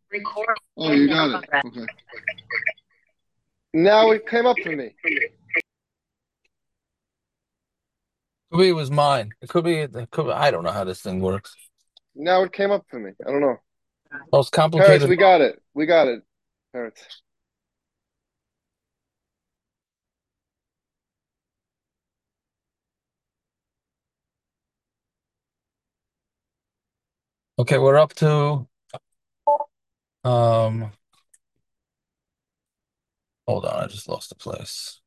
Oh, you got it. Okay. Now it came up for me. Could be it was mine. I don't know how this thing works. Now it came up for me. I don't know. Most Parrots, complicated. we got it. We got it. Parrots. Okay, we're up to um hold on, I just lost the place.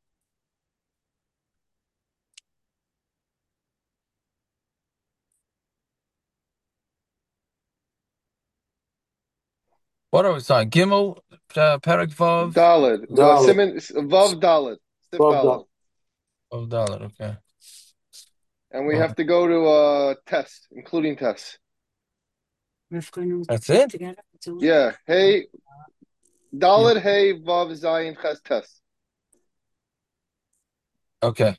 What are we saying? Gimel, Perek Vav, Dalid. Dalit. Simon, Vav Dalid. Sif Vav Dalid. Dalit. of Dalet. Okay. And we Uh, have to go to test, including tests. that's it? Yeah. Hey, Dalid, hey, Vav, Zayin, Ches, test. Okay.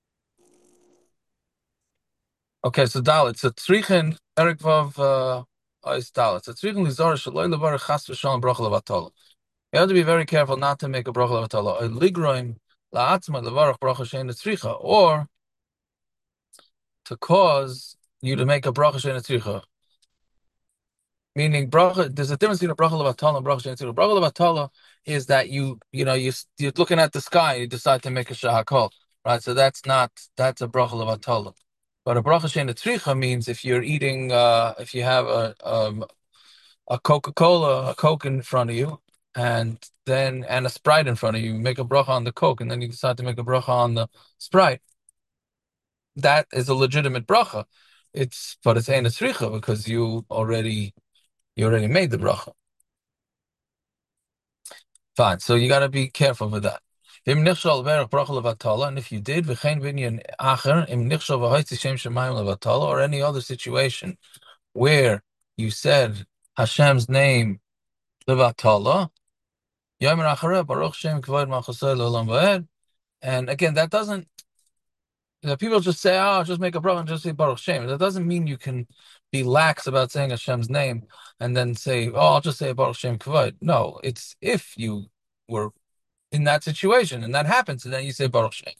Okay, so Dalet. So Tzrichen, Perek Vav is Dalet. So Tzrichen Lizar Shaloi Levar Chas V'Shalom Bracha Levatol. You have to be very careful not to make a bracha levatala. Ligroim la'atzma levarach bracha shein tzricha, or to cause you to make a bracha shein tzricha. Meaning, bracha. There's a difference between a bracha levatala and bracha shein tzricha. Bracha levatala is that you're looking at the sky and you decide to make a shahakol, right? So that's a bracha levatala. But a bracha shein tzricha means if you're eating, if you have a Coca-Cola, a Coke in front of you, and a Sprite in front of you. You make a bracha on the Coke, and then you decide to make a bracha on the Sprite. That is a legitimate bracha. But it's ain't a tzricha because you already made the bracha. Fine. So you got to be careful with that. And if you did, or any other situation where you said Hashem's name levatala. And again, that doesn't, people just say, oh, just make a bracha and just say Baruch Shem. That doesn't mean you can be lax about saying Hashem's name and then say, oh, I'll just say Baruch Shem Kavod. No, it's if you were in that situation and that happens, and then you say Baruch Shem.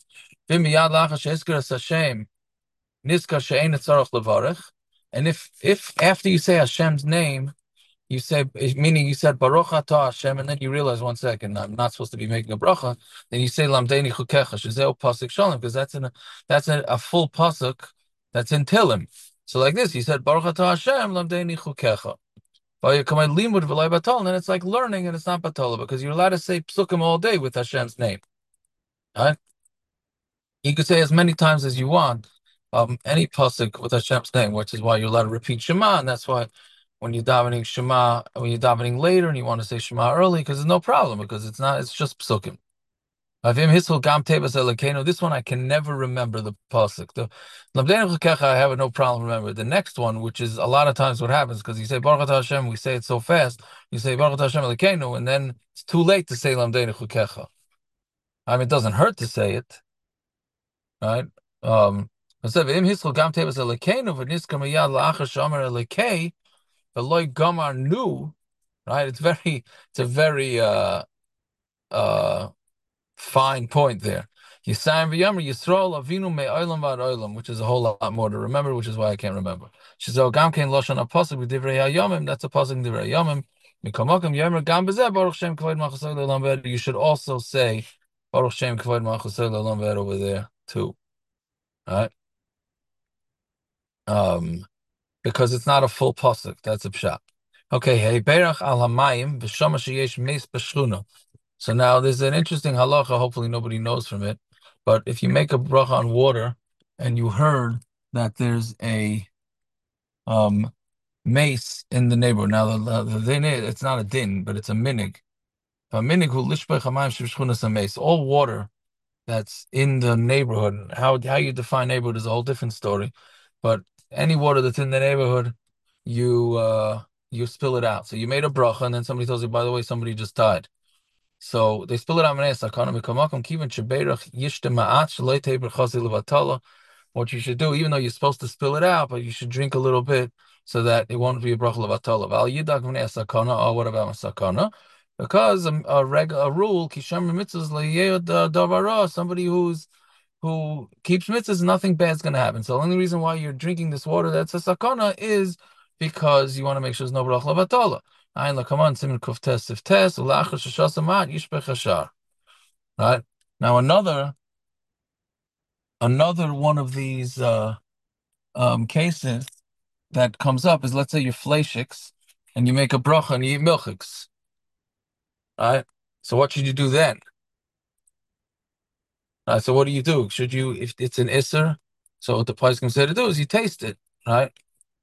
And if after you say Hashem's name, you say, meaning you said Baruch Atah Hashem, and then you realize 1 second, I'm not supposed to be making a bracha. Then you say Lamdeini Chukecha Shezeu Pasuk Shalom, because that's a full pasuk that's in Tilim. So like this, you said Baruch Atah Hashem Lamdeini Chukecha. Limud v'lay batal, and then it's like learning, and it's not batola because you're allowed to say psukim all day with Hashem's name. Right? You could say as many times as you want, any pasuk with Hashem's name, which is why you're allowed to repeat Shema, and that's why when you're davening Shema, when you're davening later and you want to say Shema early, because there's no problem, because it's just psukim. This one I can never remember the pasuk. The Lamdeinu Chakecha I have no problem remember. The next one, which is a lot of times what happens, because you say Baruch Atah Hashem, we say it so fast. You say Baruch Atah Hashem Elokeinu, and then it's too late to say Lamdeinu Chakecha. I mean, it doesn't hurt to say it, right? Instead of Im Hiskel Gam Tevas Elokeinu v'Niskar Miyad La'achar Shomer Elokei V'Loi Gamar Nu, right? It's a very uh fine point there. Yisayim v'Yomer Yisrael Avinu me'olam v'ad olam, which is a whole lot more to remember, which is why I can't remember. Shizel Gam Kein Lashon HaPasuk v'Divrei HaYomim, that's a pasuk in Divrei HaYomim. Mikomokim Yomer Gam B'zeh Baruch Shem Kavod Malchusay Le'olam V'ed. You should also say Baruch Shem Kavod Malchusay Le'olam V'ed over there too. All right? Because it's not a full pasuk. That's a pshat. Okay, hey berach al hamayim v'shama sheyesh meis b'shchuna. So now there's an interesting halacha. Hopefully nobody knows from it, but if you make a bracha on water and you heard that there's a mace in the neighborhood. Now the din is, it's not a din, but it's a minig. A minig who lishbech hamayim shivshchunas a mace. All water that's in the neighborhood. How you define neighborhood is a whole different story, but any water that's in the neighborhood, you spill it out. So you made a bracha, and then somebody tells you, by the way, somebody just died. So they spill it out. What you should do, even though you're supposed to spill it out, but you should drink a little bit so that it won't be a bracha levatala. Val yidak v'nei sakana. Or what about sakana? Because a rule kishem mitzvahs leyed davara. Somebody who keeps mitzvahs, nothing bad's going to happen. So the only reason why you're drinking this water that's a sakana is because you want to make sure there's no bracha levatala. Ayin lakaman simin kuftes siftes ulachar shashasamat yishbech hashar. Right now, another one of these cases that comes up is, let's say you're fleishiks and you make a bracha and you eat milchiks. Right? So what should you do then? So what do you do? Should you, if it's an isser, so what the place can say to do is you taste it, right?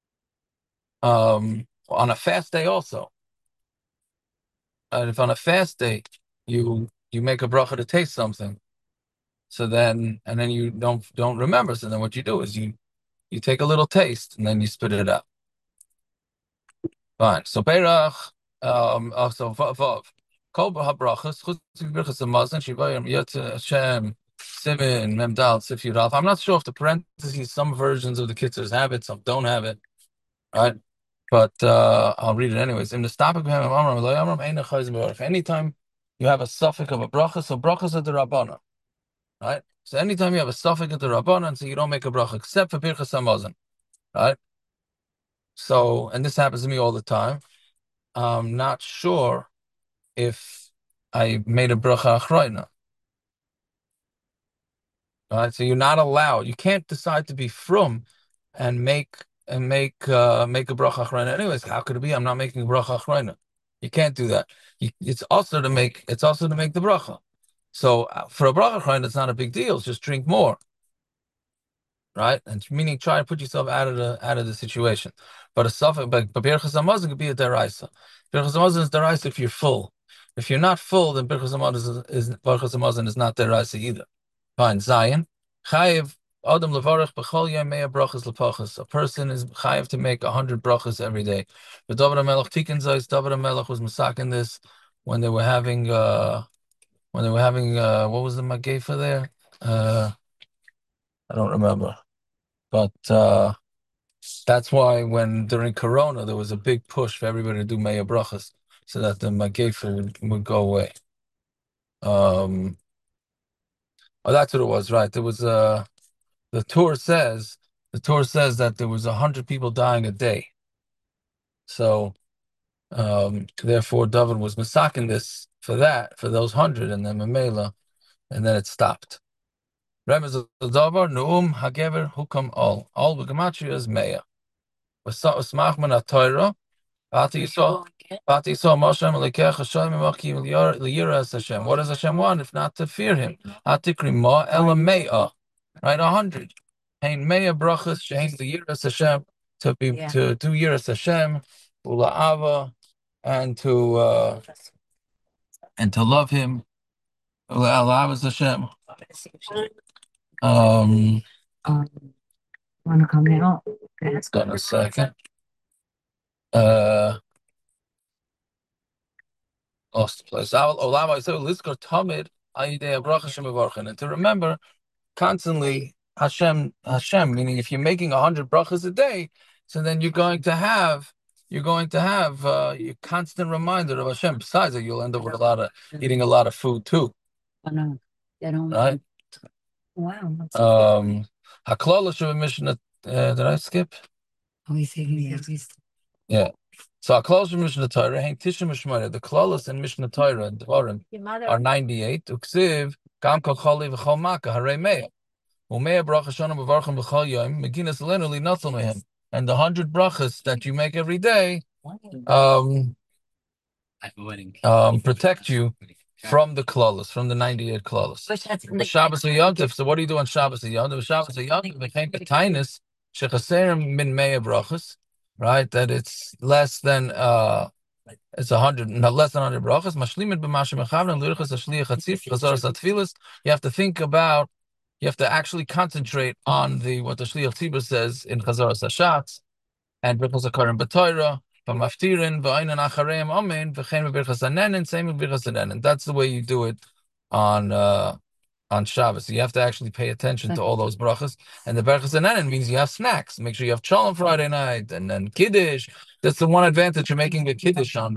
On a fast day also. And if on a fast day you make a bracha to taste something, so then you don't remember. So then what you do is you take a little taste and then you spit it out. Fine. So Beirach, also Vav. Kol habrachas, chutz birchas hamazon, shivayim yot Hashem, Simin, Memdal, Sif Yudalf. I'm not sure if the parentheses, some versions of the Kitzurs have it, some don't have it, right? But I'll read it anyways. In the stopic anytime you have a suffix of a bracha, so brachas are the Rabbana, right? So anytime you have a suffix of the Rabbana, so you don't make a bracha except for birchas hamazon, right? So, and this happens to me all the time. I'm not sure if I made a bracha achrayna. Right, so you're not allowed. You can't decide to be frum and make a bracha achrayna. Anyways, how could it be? I'm not making a bracha achrayna. You can't do that. It's also to make the bracha. So for a bracha achrayna, it's not a big deal. It's just drink more. Right, and meaning try to put yourself out of the situation. But a suffix, but birchas hamazon could be a deraisa. Birchas hamazon is deraisa if you're full. If you're not full, then birchas hamazon is not deraisa either. Fine, Zion. Chayiv adam levarach b'chol yom mea brachas lepachas. A person is chayiv to make 100 brachas every day. But David HaMelech tikkun zayis. David HaMelech was masakin this when they were having what was the magefa there? I don't remember. But that's why when during Corona there was a big push for everybody to do Meya Brachas so that the Magefa would go away. Oh, that's what it was, right? There was the Torah says that there was 100 people dying a day. So therefore David was masakin this for those 100, and then Mamela, and then it stopped. Remez Davar Nuum Hagever Hukam all the gematria is Meya. Usmach min Torah. Vati Yisrael Moshe Melekech Hashem Imakim Liyiras Hashem. What does Hashem want if not to fear Him? Atikri Ma Ela Me'ah. Right, 100. Hein Me'ah brachas shein Liyiras Hashem, to do Yiras Hashem, Ula'ava, and to love Him. Ula'avas Hashem. Want to come out? It's got a second. Lost the place. And to remember constantly Hashem, meaning if you're making 100 brachas a day, so then you're going to have your constant reminder of Hashem. Besides that, you'll end up with eating a lot of food too. Right? Wow. Haklala Mishnah. Did I skip? Yeah. So Haklala Mishnah Torah, Hein Tisha Mishmara. The klalas in Mishnah Torah and Dvarim are 98. Uksiv Gam Kol Choli V'Chol Maka Harei Meya. Umeya Bracha Shana B'Varchim B'Chol Yom Meginas Lenu Li Natzal Mehem. And the 100 brachas that you make every day, protect you from the klalas, from the 98 klalas. Shabbos Yontif. So what do you do on Shabbos Yontif? Shabbos Yontif became a tinus shechaserim min meya brachas, right? That it's less than it's 100, not less than 100 brachas. Mashlimit b'mashem echavnan lirchas ashliach hatzif chazaras atfilas. You have to think about. You have to actually concentrate on what the shliach tzibur says in chazaras hashatz and birchas hakarim b'toira. That's the way you do it on on Shabbos. So you have to actually pay attention to all those brachas. And the Berachas Hanenin means you have snacks. Make sure you have Shalom Friday night and then Kiddush. That's the one advantage of making a Kiddush on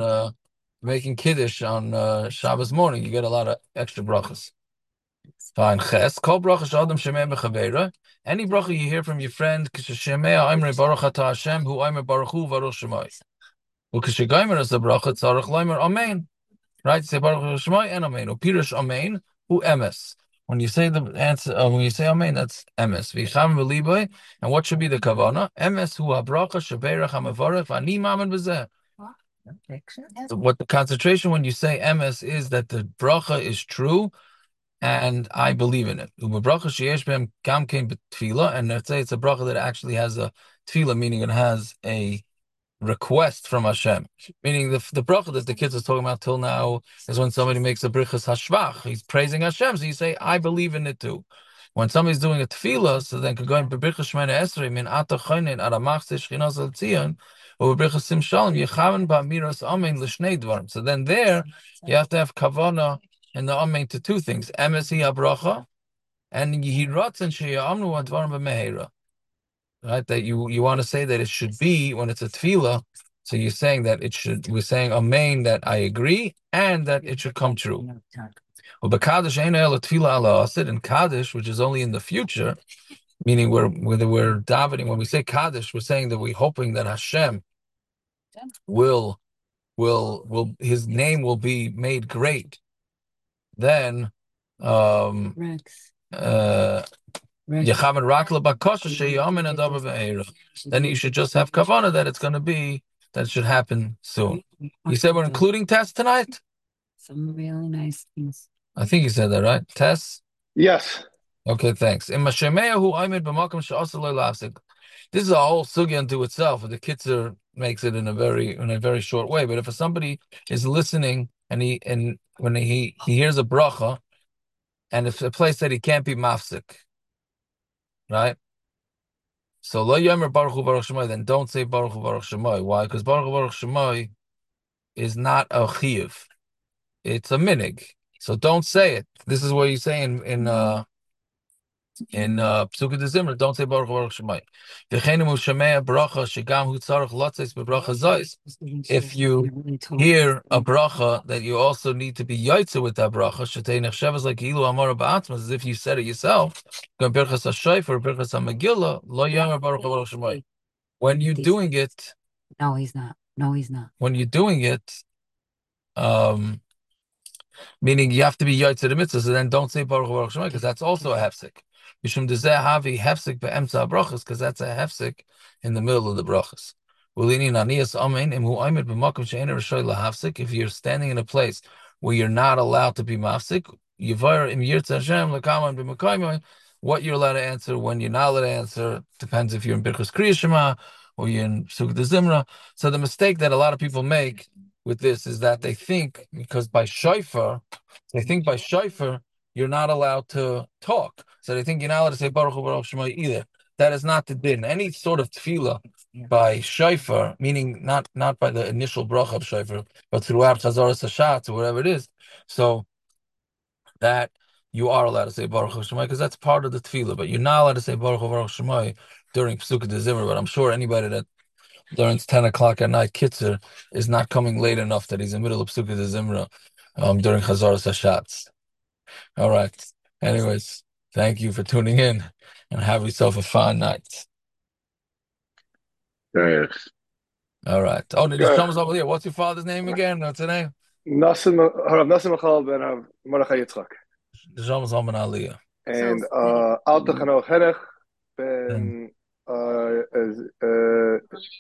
Shabbos morning. You get a lot of extra brachas. Fine. Ches. Kol bracha sh'adam shemei mechaveira. Any bracha you hear from your friend, k'shemei ha'imrei baruch ata Hashem, hu aimer baruch hu baruch shemai. Uk'shegaimer as the bracha tzarich laimer amen. Right? Say baruch shemai and amen. Upirush amen hu emes. When you say the answer, when you say amen, that's emes. V'cham v'liboy. And what should be the kavana? Emes hu habracha shebeirach ha'mevarech v'ani mamen b'zeh. What the concentration when you say emes is that the bracha is true and I believe in it. And let's say it's a bracha that actually has a tefillah, meaning it has a request from Hashem. Meaning the bracha that the kids are talking about till now is when somebody makes a brichas hashvach. He's praising Hashem, so you say, I believe in it too. When somebody's doing a tefillah, so then could go in brichas shmena esrei min ata choinin aramach shchinas al tzion or brichas sim shalom yechaven ba'miras amen l'shnei dvarim. So then there you have to have kavana and the amen to two things: emes hi habracha and yihiratzen sheyamnu advarim b'meheira. Right, that you want to say that it should be when it's a tefillah. So you're saying that it should. We're saying amen that I agree and that it should come true. And Kaddish, which is only in the future, meaning we're davening. When we say Kaddish, we're saying that we're hoping that Hashem will His name will be made great. Then, then you should just have kavanah that it's going to be, that it should happen soon. You said we're including tests tonight? Some really nice things. I think you said that, right? Tests? Yes. Okay, thanks. This is a whole sugya unto itself. The Kitzur makes it in a very short way. But if somebody is listening and when he hears a bracha, and it's a place that he can't be mafsik, right? So lo yomer baruch hu baruch shemai, then don't say baruch hu baruch shemai. Why? Because baruch hu baruch shemai is not a chiyuv; it's a minig. So don't say it. This is what you say in Psukkah de Zimra. Don't say baruch hu baruch shemai. V'cheinu hu shemei bracha shegam hu tzarich latzes bebracha zayis. If you hear a bracha that you also need to be yaitzer with that bracha, shetei nechshavas like ilu amar ba'atzmas, as if you said it yourself. Birchas hashayfer, birchas hamegillah, lo yamer baruch baruch shemai. When you're doing it, no, he's not. When you're doing it, meaning you have to be yaitzer the mitzvah, so then don't say baruch baruch shemai because that's also a hefsek. Mishum dezeh havi hefsek be'emtza brachas because that's a hefsek in the middle of the brachas. If you're standing in a place where you're not allowed to be mafsik, what you're allowed to answer, when you're not allowed to answer, depends if you're in Birchas Kriya Shema or you're in Psukkah de Zimra. So the mistake that a lot of people make with this is that they think because by shofar you're not allowed to talk. So they think you're not allowed to say Baruch Hu Baruch Shema either. That is not the din. Any sort of tefillah by shofar, meaning not by the initial bracha of shofar, but throughout Chazaras Hashatz or whatever it is, so that you are allowed to say Baruch HaShemai because that's part of the tefillah, but you're not allowed to say Baruch HaShemai during Psukkah de Zimra. But I'm sure anybody that learns 10 o'clock at night Kitzur is not coming late enough that he's in the middle of Psukkah de Zimra during Chazaras Hashatz. All right. Anyways, thank you for tuning in and have yourself a fine night. Thanks. All right. Oh, the Neshama's over here. What's your father's name again? What's his name? Nasim Michal ben Mordechai Yitzchak. Neshama's home in Aliyah. And Alta Chanoch Henech ben